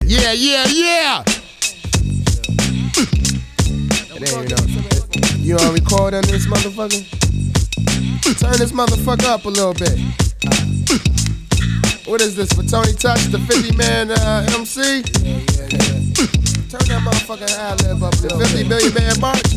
Yeah, yeah, yeah. You don't record on this motherfucker? Turn this motherfucker up a little bit. What is this, for Tony Touch, the 50-man MC? Turn that motherfucking ad-lib up, the 50 million man march.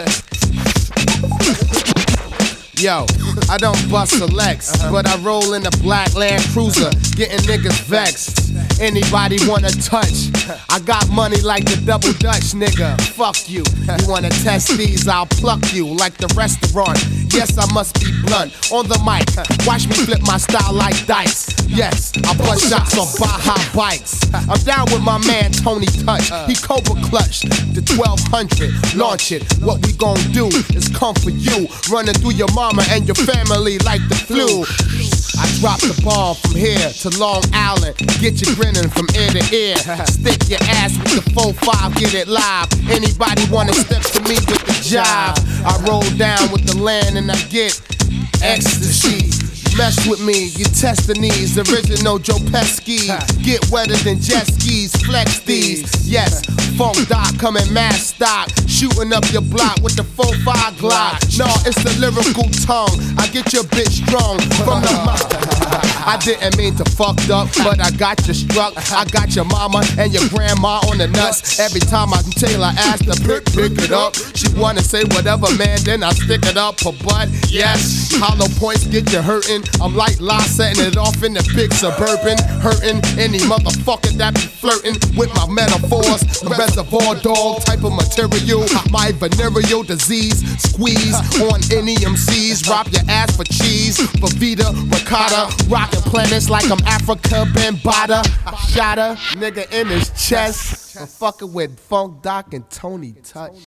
Yo, I don't bust selects, but I roll in a black Land Cruiser, getting niggas vexed. Anybody wanna touch? I got money like the Double Dutch, nigga. Fuck you. You wanna test these? I'll pluck you like the restaurant. Yes, I must be blunt on the mic. Watch me flip my style like dice. Yes, I bust shots on Baja bikes. I'm down with my man Tony Touch. He Cobra clutch the 1200. Launch it. What we gon' do is come for you. Running through your mama and your family like the flu. I drop the bomb from here to Long Island. Get you grinning from ear to ear. Stick your ass with the 4-5, get it live. Anybody wanna step to me with the jive? I roll down with the land and I get ecstasy. Mess with me, you test the knees. Original Joe Pesci. Get wetter than jet skis, flex these. Yes, Funk Doc coming mad stock. Shooting up your block with the 4-5 Glock. No, it's the lyrical tongue. I get your bitch strong from the mouth. I didn't mean to fucked up, but I got you struck. I got your mama and your grandma on the nuts. Every time I tell her ass to pick it up, she wanna say whatever, man, then I stick it up her butt. Yes, hollow points get you hurting. I'm like La setting it off in the big Suburban. Hurting any motherfucker that be flirting with my metaphors. Reservoir dog type of material. My venereal disease. Squeeze on any MCs. Rob your ass for cheese. For Vita, ricotta. Rockin' planets like I'm Africa Bambaataa. Shot a nigga in his chest for fucking with Funk Doc and Tony Touch.